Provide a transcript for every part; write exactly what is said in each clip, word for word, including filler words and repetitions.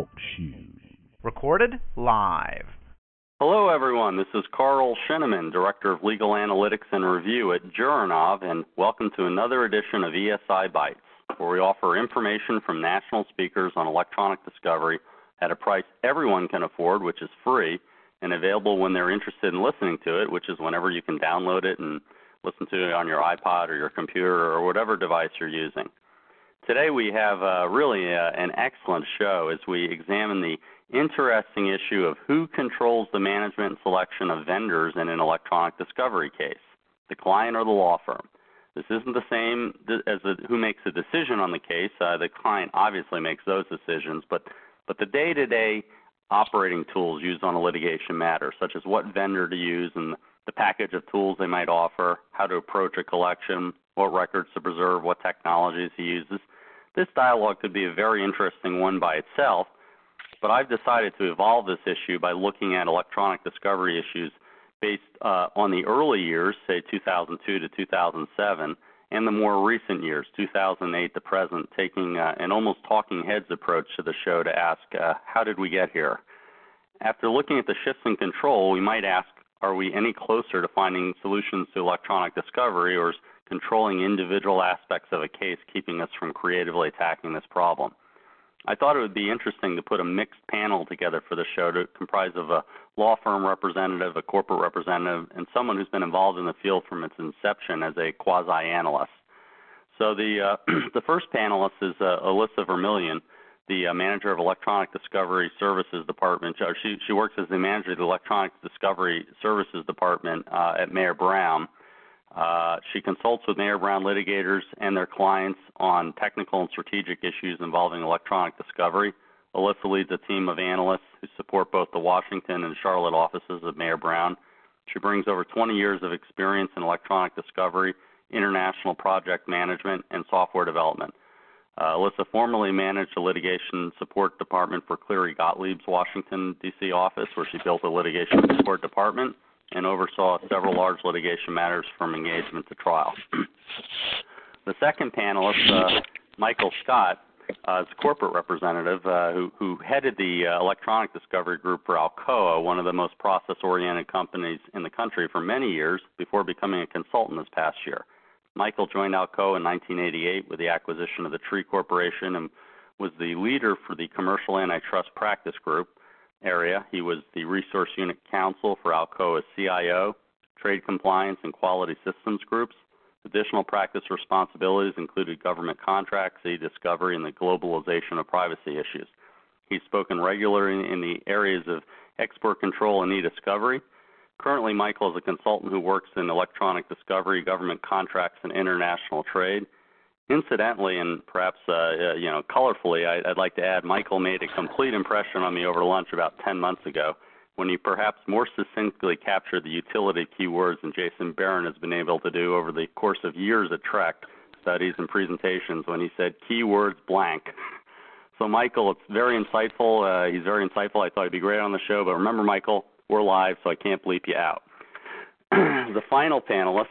Talk Shoe. Recorded live. Hello, everyone. This is Carl Scheneman, Director of Legal Analytics and Review at Jurinov, and welcome to another edition of E S I Bytes, where we offer information from national speakers on electronic discovery at a price everyone can afford, which is free, and available when they're interested in listening to it, which is whenever you can download it and listen to it on your iPod or your computer or whatever device you're using. Today we have uh, really uh, an excellent show as we examine the interesting issue of who controls the management and selection of vendors in an electronic discovery case, the client or the law firm. This isn't the same as the, who makes the decision on the case. Uh, the client obviously makes those decisions, but, but the day-to-day operating tools used on a litigation matter, such as what vendor to use and the package of tools they might offer, how to approach a collection, what records to preserve, what technologies he uses. This dialogue could be a very interesting one by itself, but I've decided to evolve this issue by looking at electronic discovery issues based uh, on the early years, say two thousand two to two thousand seven, and the more recent years, two thousand eight to present, taking uh, an almost talking heads approach to the show to ask, uh, how did we get here? After looking at the shifts in control, we might ask, are we any closer to finding solutions to electronic discovery, or is controlling individual aspects of a case keeping us from creatively attacking this problem? I thought it would be interesting to put a mixed panel together for the show to comprise of a law firm representative, a corporate representative, and someone who's been involved in the field from its inception as a quasi-analyst. So the, uh, the first panelist is uh, Alyssa Vermillion, the uh, manager of Electronic Discovery Services Department. She, she works as the manager of the Electronic Discovery Services Department uh, at Mayer Brown. Uh, she consults with Mayer Brown litigators and their clients on technical and strategic issues involving electronic discovery. Alyssa leads a team of analysts who support both the Washington and Charlotte offices of Mayer Brown. She brings over twenty years of experience in electronic discovery, international project management, and software development. Uh, Alyssa formerly managed the litigation support department for Cleary Gottlieb's Washington, D C office, where she built a litigation support department and oversaw several large litigation matters from engagement to trial. The second panelist, uh, Michael Scott, uh, is a corporate representative uh, who, who headed the uh, electronic discovery group for Alcoa, one of the most process-oriented companies in the country for many years before becoming a consultant this past year. Michael joined Alcoa in nineteen eighty-eight with the acquisition of the Tree Corporation and was the leader for the commercial antitrust practice group area. He was the resource unit counsel for Alcoa's C I O, trade compliance, and quality systems groups. Additional practice responsibilities included government contracts, e-discovery, and the globalization of privacy issues. He's spoken regularly in the areas of export control and e-discovery. Currently, Michael is a consultant who works in electronic discovery, government contracts, and international trade. Incidentally, and perhaps uh, you know, colorfully, I, I'd like to add Michael made a complete impression on me over lunch about ten months ago when he perhaps more succinctly captured the utility keywords than Jason Barron has been able to do over the course of years at Trek studies and presentations when he said keywords blank. So, Michael, it's very insightful. Uh, he's very insightful. I thought he'd be great on the show. But remember, Michael, we're live, so I can't bleep you out. The final panelist,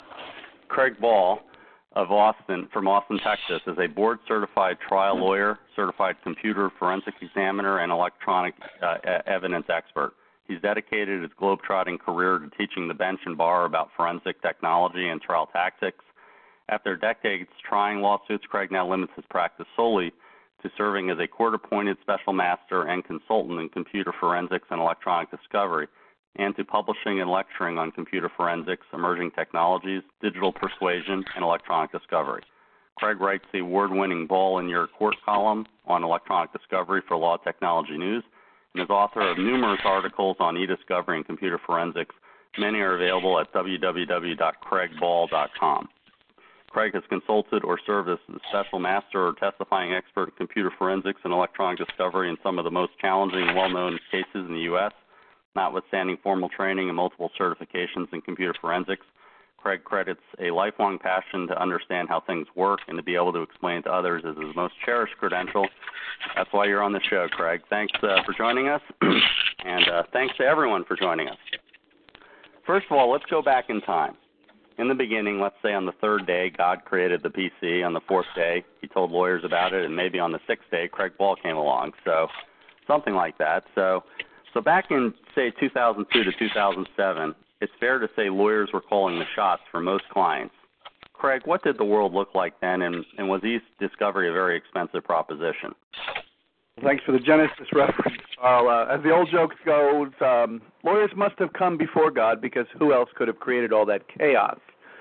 Craig Ball, of Austin, from Austin, Texas, is a board-certified trial lawyer, certified computer forensic examiner, and electronic uh, evidence expert. He's dedicated his globe-trotting career to teaching the bench and bar about forensic technology and trial tactics. After decades trying lawsuits, Craig now limits his practice solely to serving as a court-appointed special master and consultant in computer forensics and electronic discovery, and to publishing and lecturing on computer forensics, emerging technologies, digital persuasion, and electronic discovery. Craig writes the award-winning Ball in Your Court column on electronic discovery for Law Technology News, and is author of numerous articles on e-discovery and computer forensics. Many are available at w w w dot craig ball dot com. Craig has consulted or served as the special master or testifying expert in computer forensics and electronic discovery in some of the most challenging and well-known cases in the U S, notwithstanding formal training and multiple certifications in computer forensics. Craig credits a lifelong passion to understand how things work and to be able to explain to others as his most cherished credential. That's why you're on the show, Craig. Thanks uh, for joining us, and uh, thanks to everyone for joining us. First of all, let's go back in time. In the beginning, let's say on the third day, God created the P C. On the fourth day, he told lawyers about it, and maybe on the sixth day, Craig Ball came along. So Something like that. So, so back in, say, two thousand two to two thousand seven, it's fair to say lawyers were calling the shots for most clients. Craig, what did the world look like then, and, and was e-discovery a very expensive proposition? Thanks for the Genesis reference, Carl. Uh, as the old joke goes, um, lawyers must have come before God, because who else could have created all that chaos?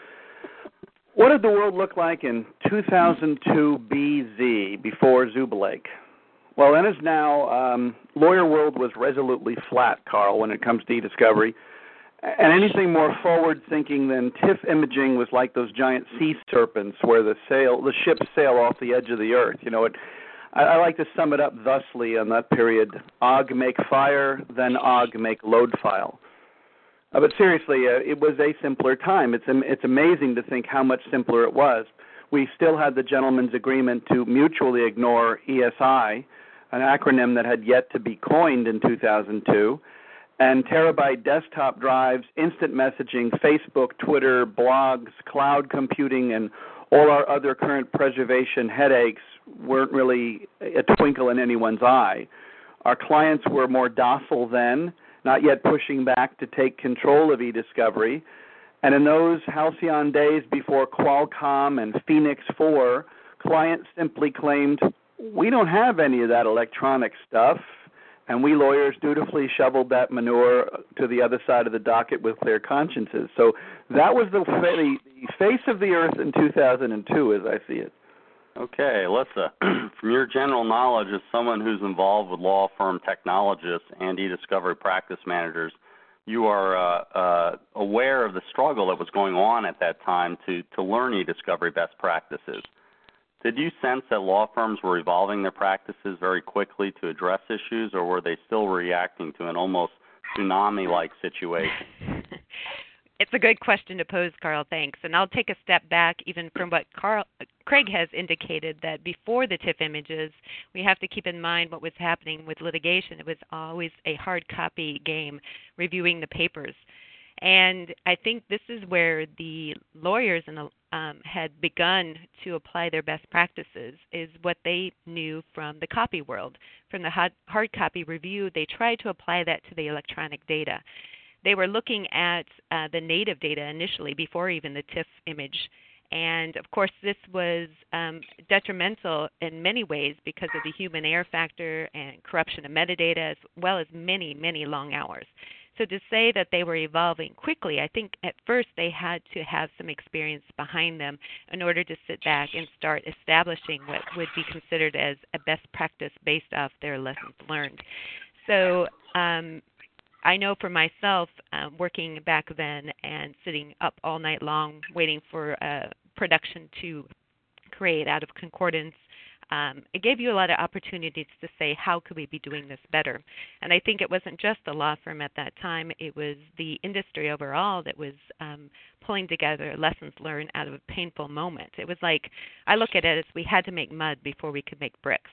What did the world look like in two thousand two B Z, before Zuba Lake? Well, then as now, um, lawyer world was resolutely flat, Carl, when it comes to e-discovery. And anything more forward-thinking than TIFF imaging was like those giant sea serpents where the sail, the ships sail off the edge of the earth. You know, it, I, I like to sum it up thusly on that period: Og make fire, then Og make load file. Uh, but seriously, uh, it was a simpler time. It's it's amazing to think how much simpler it was. We still had the gentleman's agreement to mutually ignore E S I, an acronym that had yet to be coined in two thousand two, and terabyte desktop drives, instant messaging, Facebook, Twitter, blogs, cloud computing, and all our other current preservation headaches weren't really a twinkle in anyone's eye. Our clients were more docile then, not yet pushing back to take control of e-discovery. And in those halcyon days before Qualcomm and Phoenix four, clients simply claimed, we don't have any of that electronic stuff, and we lawyers dutifully shoveled that manure to the other side of the docket with clear consciences. So that was the, the face of the earth in two thousand two, as I see it. Okay, Alyssa, from your general knowledge as someone who's involved with law firm technologists and e-discovery practice managers, you are uh, uh, aware of the struggle that was going on at that time to, to learn e-discovery best practices. Did you sense that law firms were evolving their practices very quickly to address issues, or were they still reacting to an almost tsunami-like situation? It's a good question to pose, Carl. Thanks. And I'll take a step back even from what Carl, Craig has indicated, that before the TIFF images, we have to keep in mind what was happening with litigation. It was always a hard copy game, reviewing the papers. And I think this is where the lawyers in the, um, had begun to apply their best practices, is what they knew from the copy world. From the hard, hard copy review, they tried to apply that to the electronic data. They were looking at uh, the native data initially, before even the TIFF image. And, of course, this was um, detrimental in many ways because of the human error factor and corruption of metadata, as well as many, many long hours. So to say that they were evolving quickly, I think at first they had to have some experience behind them in order to sit back and start establishing what would be considered as a best practice based off their lessons learned. So um, I know for myself, uh, working back then and sitting up all night long waiting for uh, production to create out of concordance, Um, it gave you a lot of opportunities to say, how could we be doing this better? And I think it wasn't just the law firm at that time. It was the industry overall that was um, pulling together lessons learned out of a painful moment. It was like, I look at it as we had to make mud before we could make bricks.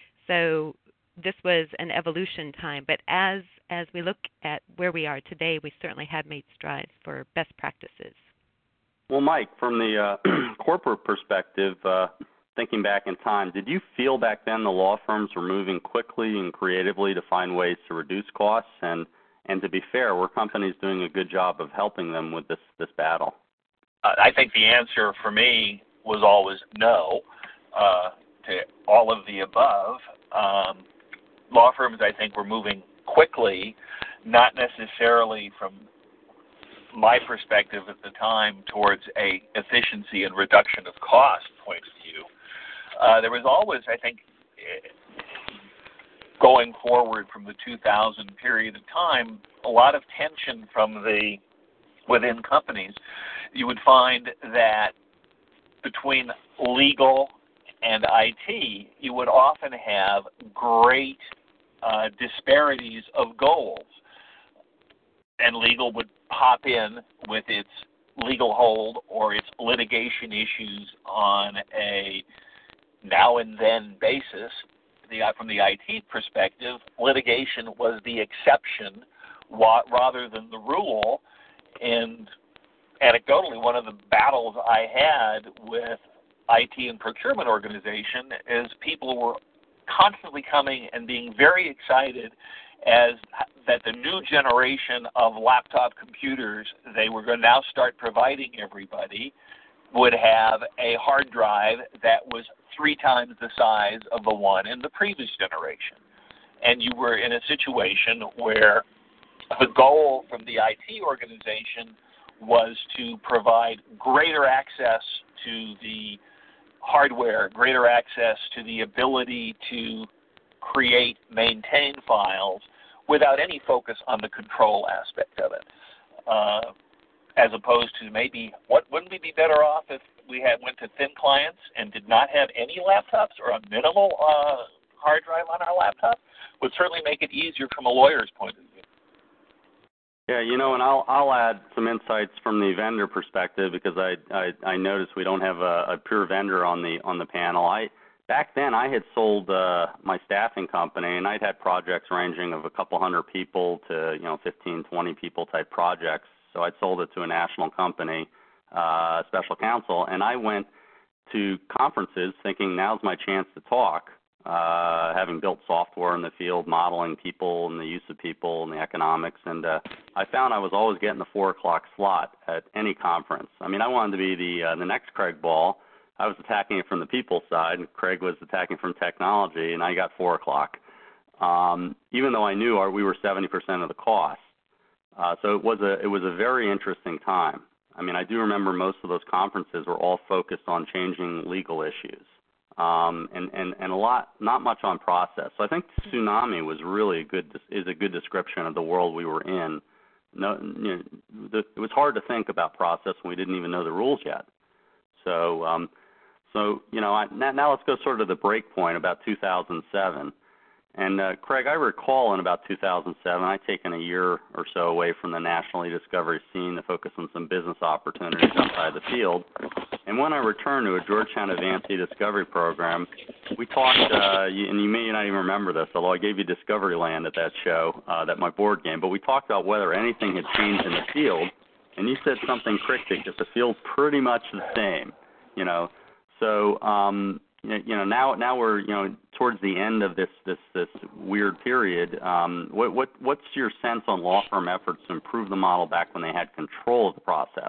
So this was an evolution time. But as, as we look at where we are today, we certainly have made strides for best practices. Well, Mike, from the uh, corporate perspective, uh, thinking back in time, did you feel back then the law firms were moving quickly and creatively to find ways to reduce costs? And, and to be fair, were companies doing a good job of helping them with this, this battle? Uh, I think the answer for me was always no uh, to all of the above. Um, law firms, I think, were moving quickly, not necessarily from my perspective at the time towards a efficiency and reduction of cost point of view. Uh, there was always, I think, going forward from the two thousand period of time, a lot of tension from the within companies. You would find that between legal and I T, you would often have great uh, disparities of goals. And legal would pop in with its legal hold or its litigation issues on a now and then basis. The, from the I T perspective, litigation was the exception wa- rather than the rule. And anecdotally, one of the battles I had with I T and procurement organization is people were constantly coming and being very excited as that the new generation of laptop computers they were going to now start providing everybody would have a hard drive that was three times the size of the one in the previous generation. And you were in a situation where the goal from the I T organization was to provide greater access to the hardware, greater access to the ability to create, maintain files without any focus on the control aspect of it. Uh, as opposed to maybe, what wouldn't we be better off if we had went to thin clients and did not have any laptops or a minimal uh, hard drive on our laptop? Would certainly make it easier from a lawyer's point of view. Yeah, you know, and I'll I'll add some insights from the vendor perspective because I I, I noticed we don't have a, a pure vendor on the on the panel. I back then I had sold uh, my staffing company, and I'd had projects ranging of a couple hundred people to you know fifteen, twenty people type projects. So I'd sold it to a national company, uh, special counsel, and I went to conferences thinking now's my chance to talk. Uh, having built software in the field, modeling people and the use of people and the economics, and uh, I found I was always getting the four o'clock slot at any conference. I mean, I wanted to be the uh, the next Craig Ball. I was attacking it from the people side, and Craig was attacking from technology, and I got four o'clock. Um, even though I knew our, we were seventy percent of the cost, uh, so it was a it was a very interesting time. I mean, I do remember most of those conferences were all focused on changing legal issues. Um, and, and, and a lot, not much on process. So I think tsunami was really a good, is a good description of the world we were in. No, you know, the, it was hard to think about process when we didn't even know the rules yet. So, um, so you know, I, now, now let's go sort of to the break point about two thousand seven. And uh, Craig, I recall in about two thousand seven, I'd taken a year or so away from the national e-discovery scene to focus on some business opportunities outside the field. And when I returned to a Georgetown Advanced E-Discovery program, we talked, uh, and you may not even remember this, although I gave you Discovery Land at that show, uh, that my board game, but we talked about whether anything had changed in the field, and you said something cryptic, that the field's pretty much the same, you know. So, um, you know, now now we're, you know, towards the end of this this, this weird period. Um, what, what what's your sense on law firm efforts to improve the model back when they had control of the process?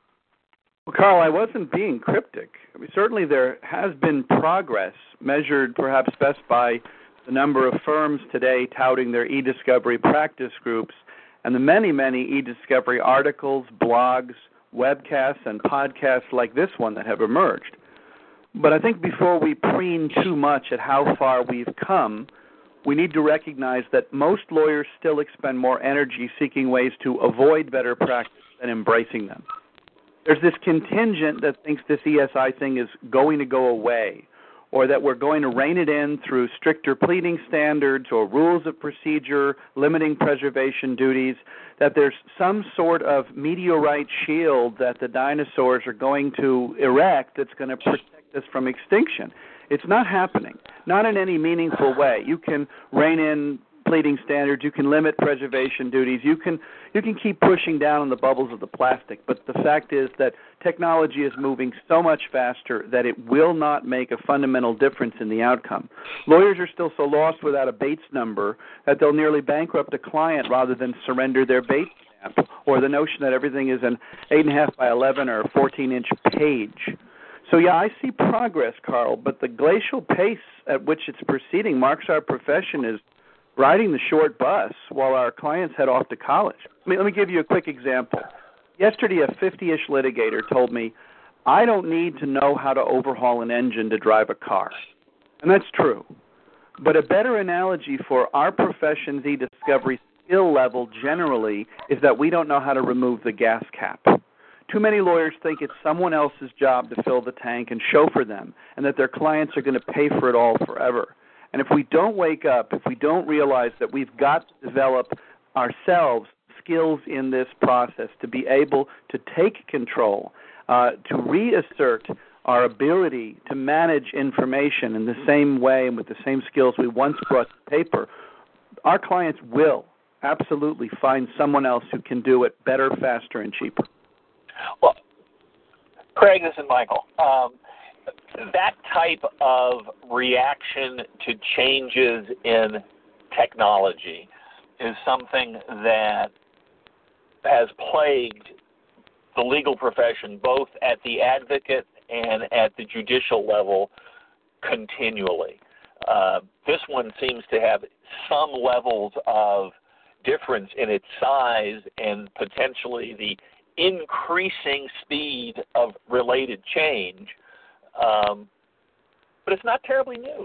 Well, Carl, I wasn't being cryptic. I mean, certainly there has been progress, measured perhaps best by the number of firms today touting their e-discovery practice groups and the many, many e-discovery articles, blogs, webcasts, and podcasts like this one that have emerged. But I think before we preen too much at how far we've come, we need to recognize that most lawyers still expend more energy seeking ways to avoid better practice than embracing them. There's this contingent that thinks this E S I thing is going to go away, or that we're going to rein it in through stricter pleading standards or rules of procedure, limiting preservation duties, that there's some sort of meteorite shield that the dinosaurs are going to erect that's going to protect us from extinction. It's not happening, not in any meaningful way. You can rein in pleading standards, you can limit preservation duties, you can you can keep pushing down on the bubbles of the plastic, but the fact is that technology is moving so much faster that it will not make a fundamental difference in the outcome. Lawyers are still so lost without a Bates number that they'll nearly bankrupt a client rather than surrender their Bates stamp, or the notion that everything is an eight and a half by eleven or fourteen inch page. So, yeah, I see progress, Carl, but the glacial pace at which it's proceeding marks our profession as riding the short bus while our clients head off to college. I mean, let me give you a quick example. Yesterday, a fifty-ish litigator told me, I don't need to know how to overhaul an engine to drive a car. And that's true. But a better analogy for our profession's e-discovery skill level generally is that we don't know how to remove the gas cap. Too many lawyers think it's someone else's job to fill the tank and chauffeur them, and that their clients are going to pay for it all forever. And if we don't wake up, if we don't realize that we've got to develop ourselves skills in this process to be able to take control, uh, to reassert our ability to manage information in the same way and with the same skills we once brought to paper, our clients will absolutely find someone else who can do it better, faster, and cheaper. Well, Craig, this is Michael. Um, that type of reaction to changes in technology is something that has plagued the legal profession, both at the advocate and at the judicial level, continually. Uh, this one seems to have some levels of difference in its size and potentially the increasing speed of related change, um, but it's not terribly new.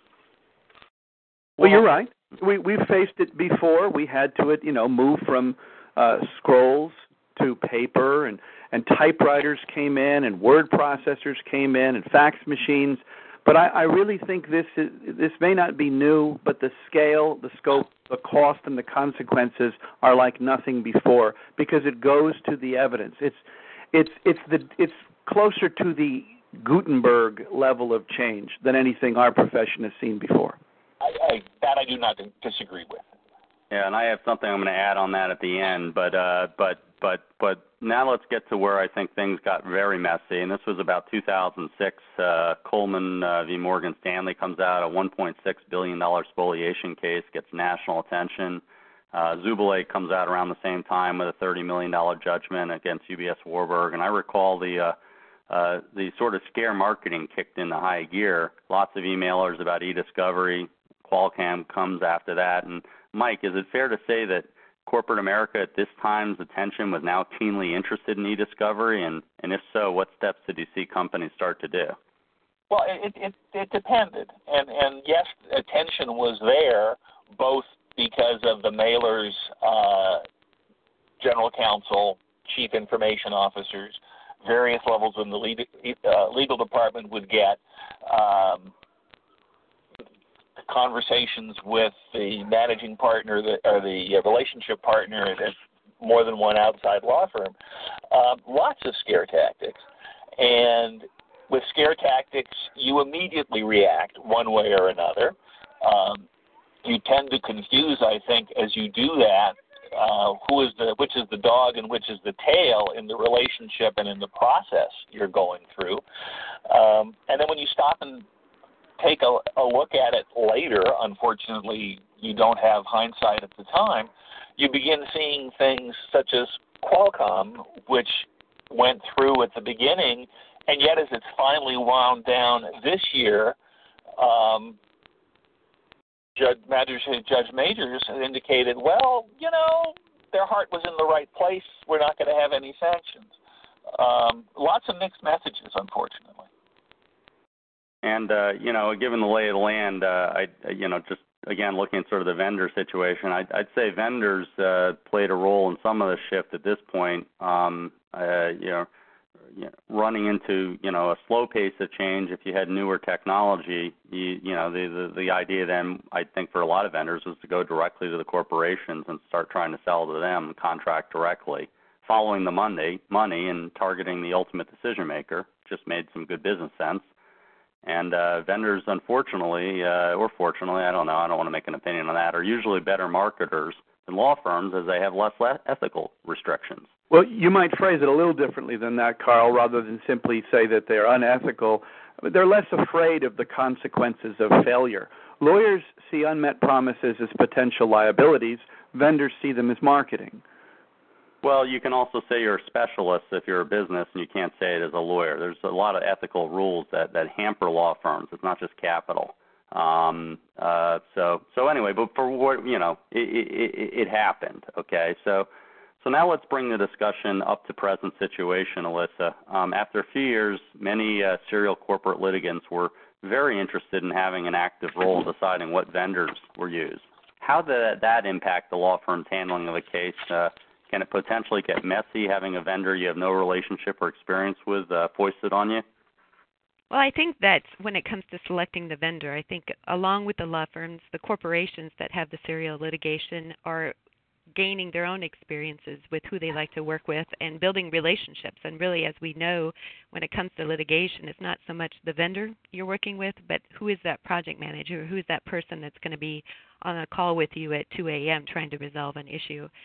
Well, you're right. We we've faced it before. We had to, you know, move from uh, scrolls to paper, and, and typewriters came in, and word processors came in, and fax machines. But I, I really think this is, this may not be new, but the scale, the scope, the cost, and the consequences are like nothing before because it goes to the evidence. It's it's it's the it's closer to the Gutenberg level of change than anything our profession has seen before. I, I, that I do not disagree with. Yeah, and I have something I'm going to add on that at the end, but uh, but but but now let's get to where I think things got very messy, and this was about two thousand six. Uh, Coleman uh, v. Morgan Stanley comes out, a one point six billion dollars spoliation case, gets national attention. Uh, Zubelet comes out around the same time with a thirty million dollars judgment against U B S Warburg, and I recall the uh, uh, the sort of scare marketing kicked into high gear. Lots of emailers about e-discovery. Qualcomm comes after that, and Mike, is it fair to say that corporate America at this time's attention was now keenly interested in e-discovery, and, and if so, what steps did you see companies start to do? Well, it, it, it depended, and, and yes, attention was there, both because of the mailers, uh, general counsel, chief information officers, various levels in the legal, uh, legal department would get, um, conversations with the managing partner that, or the relationship partner at more than one outside law firm. Um, lots of scare tactics. And with scare tactics, you immediately react one way or another. Um, you tend to confuse, I think, as you do that, uh, who is the, which is the dog and which is the tail in the relationship and in the process you're going through. Um, and then when you stop and take a, a look at it later, unfortunately you don't have hindsight at the time, you begin seeing things such as Qualcomm, which went through at the beginning, and yet as it's finally wound down this year, um, Judge, Magistrate Judge Majors indicated, well, you know, their heart was in the right place. We're not going to have any sanctions. Um, lots of mixed messages, unfortunately. And, uh, you know, given the lay of the land, uh, I, you know, just, again, looking at sort of the vendor situation, I'd, I'd say vendors uh, played a role in some of the shift at this point, um, uh, you know, running into, you know, a slow pace of change. If you had newer technology, you, you know, the, the, the idea then, I think, for a lot of vendors was to go directly to the corporations and start trying to sell to them and contract directly. Following the money, money and targeting the ultimate decision maker just made some good business sense. And uh, vendors, unfortunately, uh, or fortunately, I don't know, I don't want to make an opinion on that, are usually better marketers than law firms as they have less ethical restrictions. Well, you might phrase it a little differently than that, Carl, rather than simply say that they're unethical. They're less afraid of the consequences of failure. Lawyers see unmet promises as potential liabilities. Vendors see them as marketing. Well, you can also say you're a specialist if you're a business, and you can't say it as a lawyer. There's a lot of ethical rules that, that hamper law firms. It's not just capital. Um, uh, so so anyway, but for what, you know, it, it, it happened, okay? So so now let's bring the discussion up to present situation, Alyssa. Um, after a few years, many uh, serial corporate litigants were very interested in having an active role in deciding what vendors were used. How did that impact the law firm's handling of a case? Uh, Can it potentially get messy having a vendor you have no relationship or experience with uh, foisted on you? Well, I think that when it comes to selecting the vendor, I think along with the law firms, the corporations that have the serial litigation are gaining their own experiences with who they like to work with and building relationships. And really, as we know, when it comes to litigation, it's not so much the vendor you're working with, but who is that project manager, who is that person that's going to be on a call with you at two a.m. trying to resolve an issue.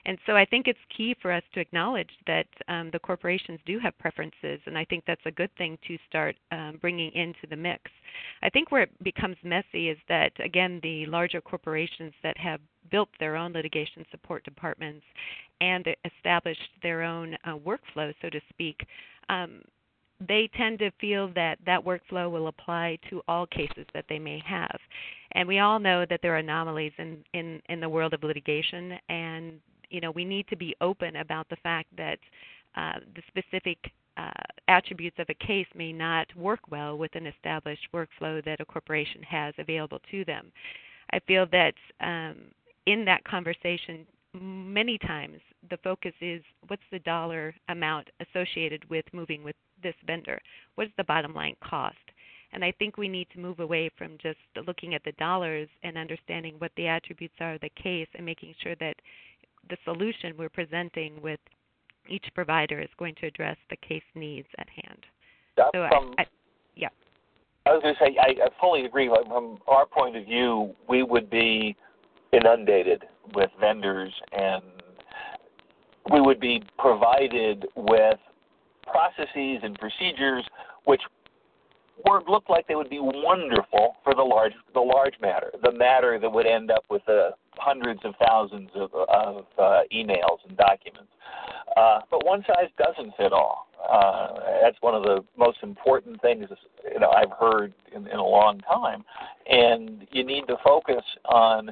And so I think it's key for us to acknowledge that um, the corporations do have preferences, and I think that's a good thing to start um, bringing into the mix. I think where it becomes messy is that, again, the larger corporations that have built their own litigation support departments and established their own uh, workflow, so to speak, um, they tend to feel that that workflow will apply to all cases that they may have. And we all know that there are anomalies in, in, in the world of litigation, and you know we need to be open about the fact that uh, the specific uh, attributes of a case may not work well with an established workflow that a corporation has available to them. I feel that um, in that conversation, many times the focus is what's the dollar amount associated with moving with this vendor? What is the bottom line cost? And I think we need to move away from just looking at the dollars and understanding what the attributes are of the case and making sure that the solution we're presenting with each provider is going to address the case needs at hand. That's so from, I, I, yeah. I was going to say, I, I fully agree. From our point of view, we would be inundated with vendors, and we would be provided with processes and procedures which would look like they would be wonderful for the large the large matter, the matter that would end up with uh, hundreds of thousands of, of uh, emails and documents. Uh, but one size doesn't fit all. Uh, that's one of the most important things you know I've heard in, in a long time, and you need to focus on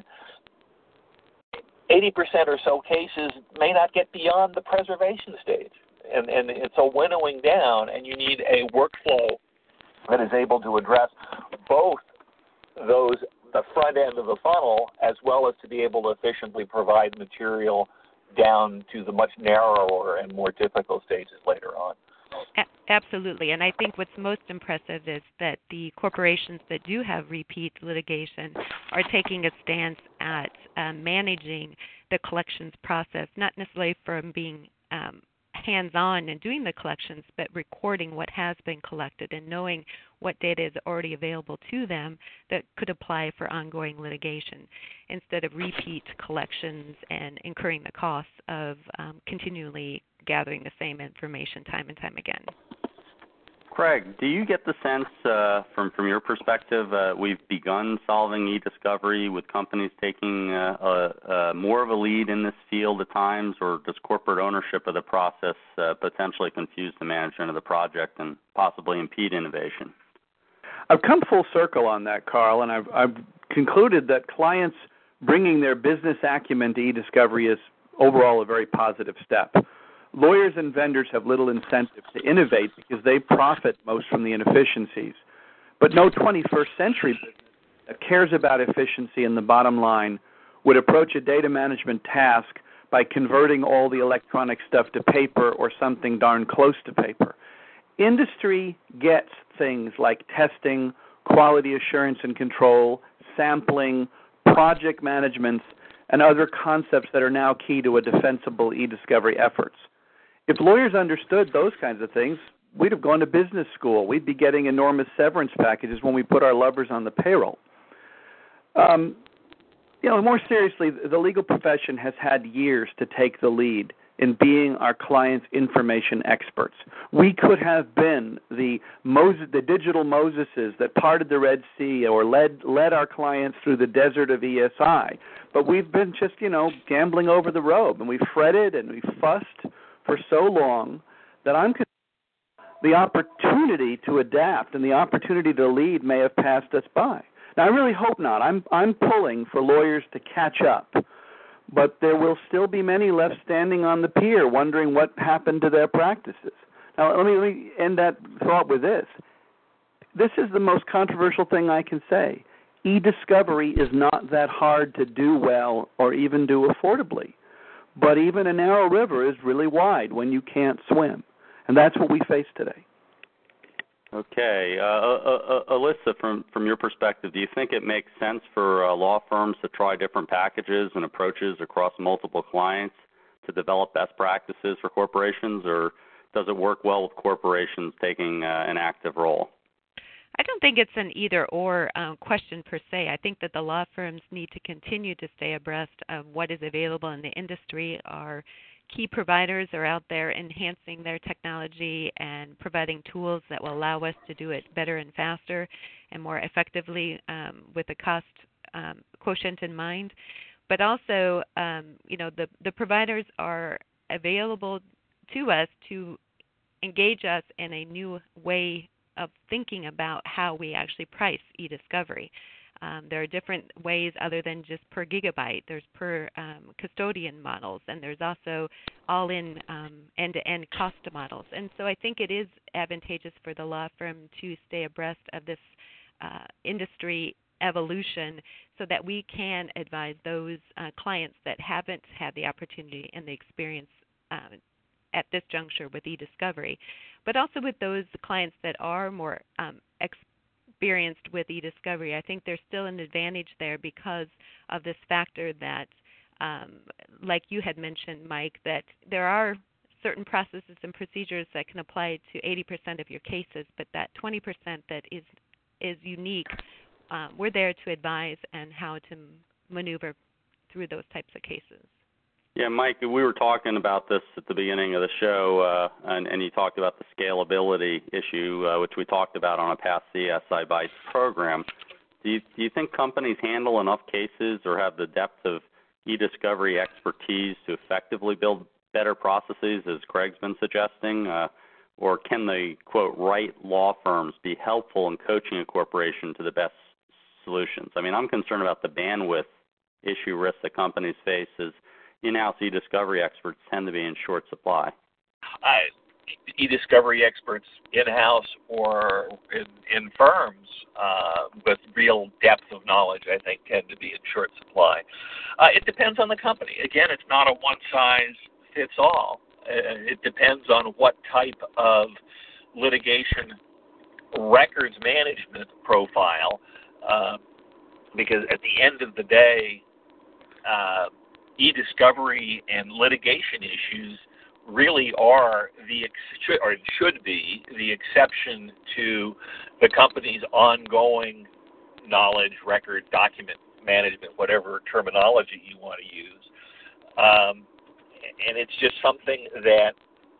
eighty percent or so cases may not get beyond the preservation stage. And, and it's a winnowing down, and you need a workflow that is able to address both those, the front end of the funnel, as well as to be able to efficiently provide material down to the much narrower and more difficult stages later on. A- absolutely. And I think what's most impressive is that the corporations that do have repeat litigation are taking a stance at um, managing the collections process, not necessarily from being um, hands-on in doing the collections, but recording what has been collected and knowing what data is already available to them that could apply for ongoing litigation, instead of repeat collections and incurring the costs of um, continually gathering the same information time and time again. Craig, do you get the sense uh, from, from your perspective uh, we've begun solving e-discovery with companies taking uh, uh, uh, more of a lead in this field at times, or does corporate ownership of the process uh, potentially confuse the management of the project and possibly impede innovation? I've come full circle on that, Carl, and I've, I've concluded that clients bringing their business acumen to e-discovery is overall a very positive step. Lawyers and vendors have little incentive to innovate because they profit most from the inefficiencies. But no twenty-first century business that cares about efficiency and the bottom line would approach a data management task by converting all the electronic stuff to paper or something darn close to paper. Industry gets things like testing, quality assurance and control, sampling, project management, and other concepts that are now key to a defensible e-discovery efforts. If lawyers understood those kinds of things, we'd have gone to business school. We'd be getting enormous severance packages when we put our lovers on the payroll. Um, you know, more seriously, the legal profession has had years to take the lead in being our clients' information experts. We could have been the Moses, the digital Moseses that parted the Red Sea or led led our clients through the desert of E S I. But we've been just, you know, gambling over the robe, and we've fretted and we've fussed for so long that I'm convinced the opportunity to adapt and the opportunity to lead may have passed us by. Now, I really hope not. I'm I'm pulling for lawyers to catch up, but there will still be many left standing on the pier wondering what happened to their practices. Now, let me, let me end that thought with this. This is the most controversial thing I can say. E-discovery is not that hard to do well or even do affordably. But even a narrow river is really wide when you can't swim. And that's what we face today. Okay. Uh, uh, uh, Alyssa, from, from your perspective, do you think it makes sense for uh, law firms to try different packages and approaches across multiple clients to develop best practices for corporations, or does it work well with corporations taking uh, an active role? I don't think it's an either-or um, question per se. I think that the law firms need to continue to stay abreast of what is available in the industry. Our key providers are out there enhancing their technology and providing tools that will allow us to do it better and faster and more effectively um, with a cost um, quotient in mind. But also, um, you know, the, the providers are available to us to engage us in a new way of thinking about how we actually price e-discovery. Um, there are different ways other than just per gigabyte. There's per um, custodian models, and there's also all-in um, end-to-end cost models. And so I think it is advantageous for the law firm to stay abreast of this uh, industry evolution so that we can advise those uh, clients that haven't had the opportunity and the experience uh, at this juncture with e-discovery, but also with those clients that are more um, experienced with e-discovery. I think there's still an advantage there because of this factor that, um, like you had mentioned, Mike, that there are certain processes and procedures that can apply to eighty percent of your cases, but that twenty percent that is is unique, um, we're there to advise and how to maneuver through those types of cases. Yeah, Mike, we were talking about this at the beginning of the show, uh, and, and you talked about the scalability issue, uh, which we talked about on a past C S I Bytes program. Do you, do you think companies handle enough cases or have the depth of e-discovery expertise to effectively build better processes, as Craig's been suggesting? Uh, or can the, quote, right law firms be helpful in coaching a corporation to the best solutions? I mean, I'm concerned about the bandwidth issue risk that companies face as in-house e-discovery experts tend to be in short supply. Uh, e-discovery experts in-house or in, in firms uh, with real depth of knowledge, I think, tend to be in short supply. Uh, it depends on the company. Again, it's not a one-size-fits-all. Uh, it depends on what type of litigation records management profile, uh, because at the end of the day, uh, e-discovery and litigation issues really are the ex- or should be the exception to the company's ongoing knowledge, record, document management, whatever terminology you want to use. Um, and it's just something that,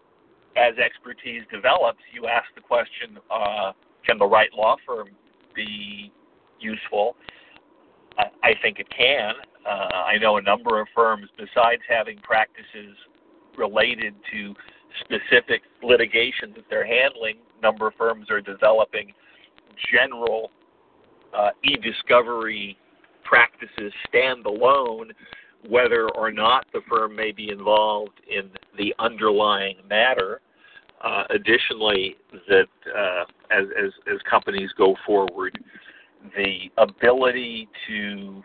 as expertise develops, you ask the question, uh, can the right law firm be useful? I, I think it can. Uh, I know a number of firms, besides having practices related to specific litigation that they're handling, a number of firms are developing general uh, e-discovery practices standalone, whether or not the firm may be involved in the underlying matter. Uh, additionally, that uh, as, as, as companies go forward, the ability to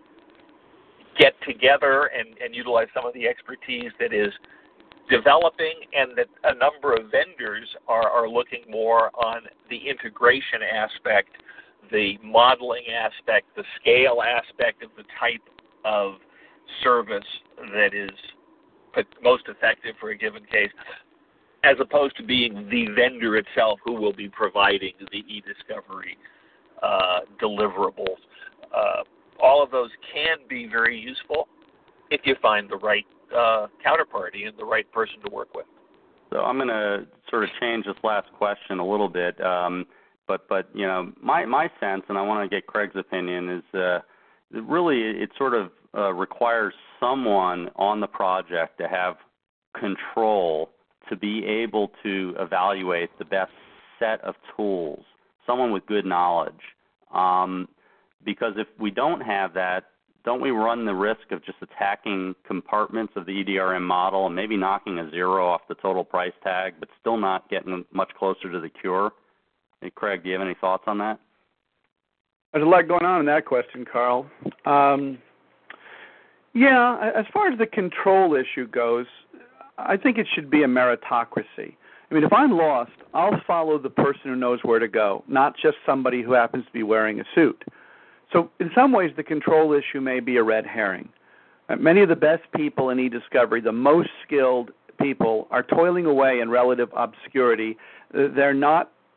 get together and, and utilize some of the expertise that is developing, and that a number of vendors are, are looking more on the integration aspect, the modeling aspect, the scale aspect of the type of service that is most effective for a given case, as opposed to being the vendor itself who will be providing the e-discovery uh, deliverables. Uh, all of those can be very useful if you find the right uh, counterparty and the right person to work with. So I'm going to sort of change this last question a little bit, um, but but you know my my sense, and I want to get Craig's opinion, is uh, really it sort of uh, requires someone on the project to have control to be able to evaluate the best set of tools, someone with good knowledge. Um, because if we don't have that, don't we run the risk of just attacking compartments of the E D R M model and maybe knocking a zero off the total price tag, but still not getting much closer to the cure? Hey, Craig, do you have any thoughts on that? There's a lot going on in that question, Carl. Um, yeah, as far as the control issue goes, I think it should be a meritocracy. I mean, if I'm lost, I'll follow the person who knows where to go, not just somebody who happens to be wearing a suit. So in some ways, the control issue may be a red herring. Uh, many of the best people in e-discovery, the most skilled people, are toiling away in relative obscurity. Uh, they're not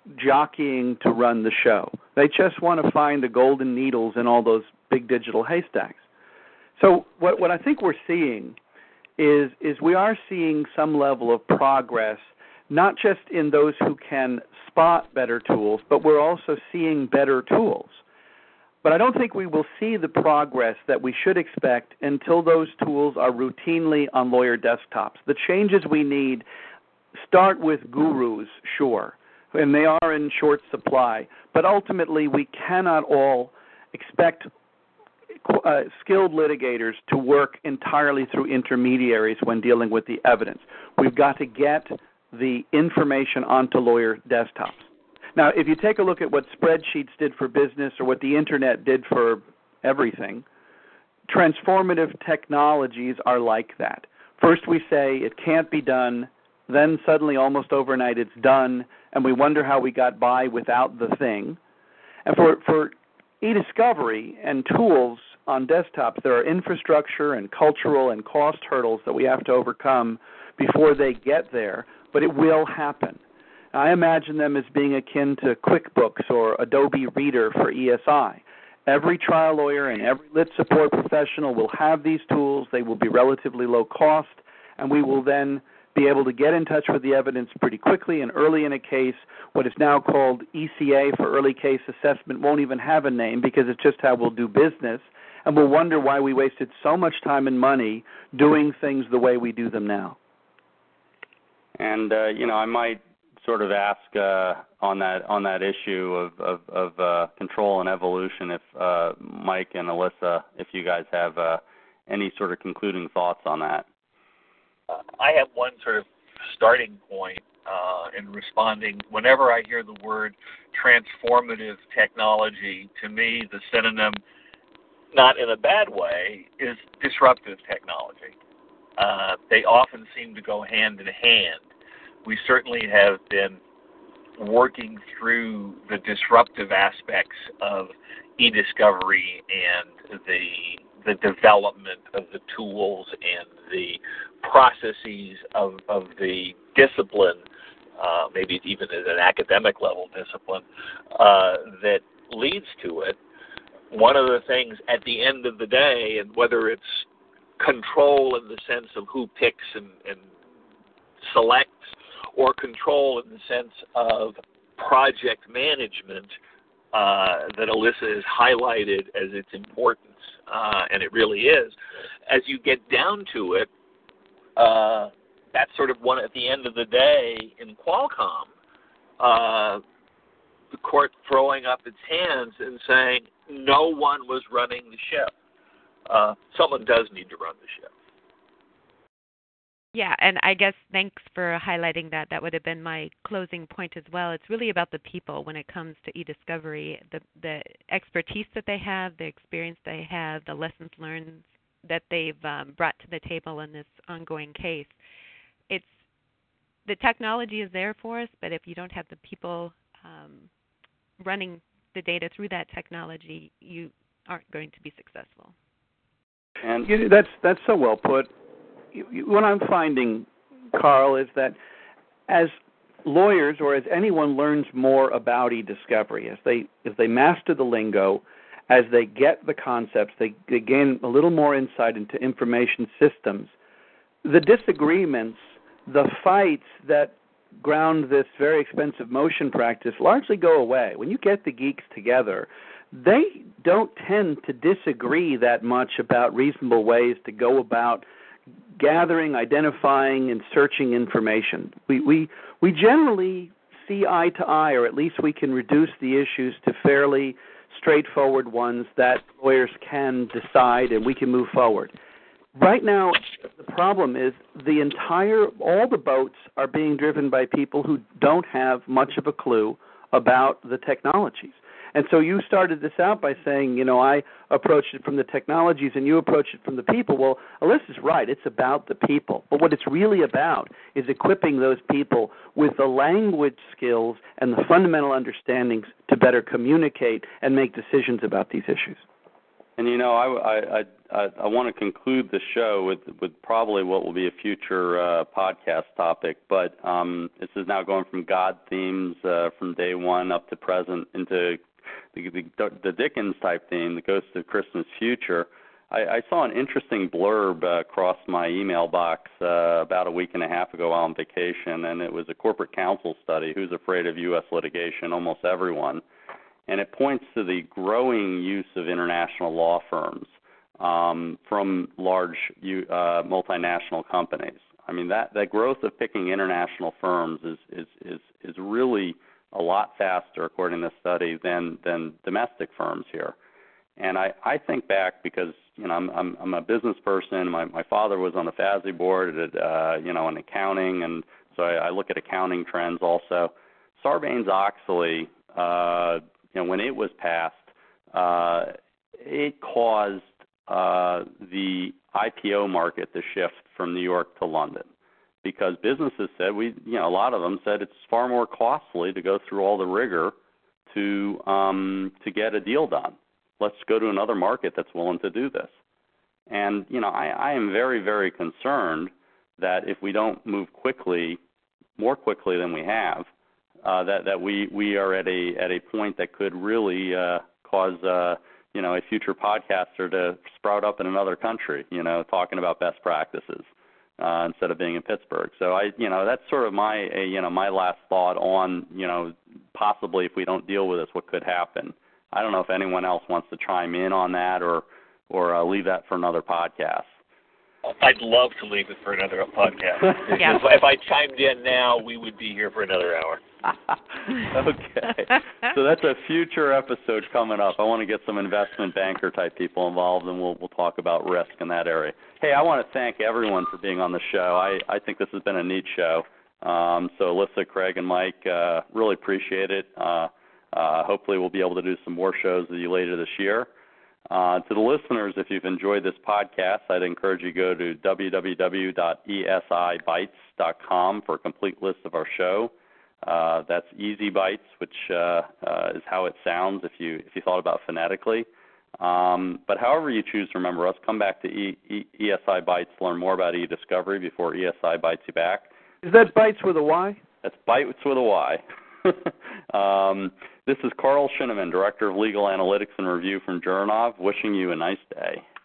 jockeying to run the show. They just want to find the golden needles in all those big digital haystacks. So what, what I think we're seeing is, is we are seeing some level of progress, not just in those who can spot better tools, but we're also seeing better tools. But I don't think we will see the progress that we should expect until those tools are routinely on lawyer desktops. The changes we need start with gurus, sure, and they are in short supply. But ultimately, we cannot all expect uh, skilled litigators to work entirely through intermediaries when dealing with the evidence. We've got to get the information onto lawyer desktops. Now, if you take a look at what spreadsheets did for business or what the Internet did for everything, transformative technologies are like that. First we say it can't be done, then suddenly almost overnight it's done, and we wonder how we got by without the thing. And for, for e-discovery and tools on desktops, there are infrastructure and cultural and cost hurdles that we have to overcome before they get there, but it will happen. I imagine them as being akin to QuickBooks or Adobe Reader for E S I. Every trial lawyer and every lit support professional will have these tools. They will be relatively low cost, and we will then be able to get in touch with the evidence pretty quickly and early in a case. What is now called E C A for early case assessment won't even have a name because it's just how we'll do business, and we'll wonder why we wasted so much time and money doing things the way we do them now. And, uh, you know, I might sort of ask uh, on that on that issue of of, of uh, control and evolution, if uh, Mike and Alyssa, if you guys have uh, any sort of concluding thoughts on that. Uh, I have one sort of starting point uh, in responding. Whenever I hear the word transformative technology, to me the synonym, not in a bad way, is disruptive technology. Uh, they often seem to go hand in hand. We certainly have been working through the disruptive aspects of e-discovery and the the development of the tools and the processes of, of the discipline, uh, maybe even at an academic level discipline, uh, that leads to it. One of the things at the end of the day, and whether it's control in the sense of who picks and, and selects, or control in the sense of project management uh, that Alyssa has highlighted as its importance, uh, and it really is. As you get down to it, uh, that's sort of one at the end of the day in Qualcomm, uh, the court throwing up its hands and saying no one was running the ship. Uh, someone does need to run the ship. Yeah, and I guess thanks for highlighting that. That would have been my closing point as well. It's really about the people when it comes to e-discovery, the, the expertise that they have, the experience they have, the lessons learned that they've um, brought to the table in this ongoing case. It's the technology is there for us, but if you don't have the people um, running the data through that technology, you aren't going to be successful. And you know, that's that's so well put. What I'm finding, Carl, is that as lawyers or as anyone learns more about e-discovery, as they as they master the lingo, as they get the concepts, they, they gain a little more insight into information systems, the disagreements, the fights that ground this very expensive motion practice largely go away. When you get the geeks together, they don't tend to disagree that much about reasonable ways to go about gathering, identifying, and searching information. We, we, we generally see eye to eye, or at least we can reduce the issues to fairly straightforward ones that lawyers can decide and we can move forward. Right now, the problem is the entire, all the boats are being driven by people who don't have much of a clue about the technologies. And so you started this out by saying, you know, I approached it from the technologies and you approached it from the people. Well, Alyssa's right. It's about the people. But what it's really about is equipping those people with the language skills and the fundamental understandings to better communicate and make decisions about these issues. And, you know, I, I, I, I want to conclude the show with, with probably what will be a future uh, podcast topic, but um, this is now going from God themes uh, from day one up to present into the, the, the Dickens type theme, the Ghost of Christmas Future. I, I saw an interesting blurb uh, across my email box uh, about a week and a half ago while on vacation, and it was a corporate counsel study, Who's Afraid of U S Litigation? Almost everyone. And it points to the growing use of international law firms um, from large uh, multinational companies. I mean, that, that growth of picking international firms is, is, is, is really a lot faster, according to the study, than, than domestic firms here. And I, I think back because, you know, I'm, I'm, I'm a business person. My, my father was on the F A S B board, at, uh, you know, in accounting, and so I, I look at accounting trends also. Sarbanes-Oxley, uh, you know, when it was passed, uh, it caused uh, the I P O market to shift from New York to London because businesses said, we, you know, a lot of them said it's far more costly to go through all the rigor to um, to get a deal done. Let's go to another market that's willing to do this. And, you know, I, I am very, very concerned that if we don't move quickly, more quickly than we have, Uh, that that we, we are at a at a point that could really uh, cause uh, you know a future podcaster to sprout up in another country, you know, talking about best practices uh, instead of being in Pittsburgh. So I you know that's sort of my uh, you know my last thought on you know possibly if we don't deal with this, what could happen. I don't know if anyone else wants to chime in on that or or uh, leave that for another podcast. I'd love to leave it for another podcast. Yeah. If, if I chimed in now, we would be here for another hour. Okay. So that's a future episode coming up. I want to get some investment banker type people involved, and we'll we'll talk about risk in that area. Hey, I want to thank everyone for being on the show. I, I think this has been a neat show. Um, so Alyssa, Craig, and Mike, uh, really appreciate it. Uh, uh, hopefully we'll be able to do some more shows with you later this year. Uh, to the listeners, if you've enjoyed this podcast, I'd encourage you to go to w w w dot e s i bytes dot com for a complete list of our show. Uh, that's Easy Bytes, which uh, uh, is how it sounds if you if you thought about phonetically. Um, but however you choose to remember us, come back to e- e- ESI Bytes to learn more about e-discovery before E S I bites you back. Is that Bytes with a Y? That's Bytes with a Y. um, this is Carl Shinneman, Director of Legal Analytics and Review from Jernov, wishing you a nice day.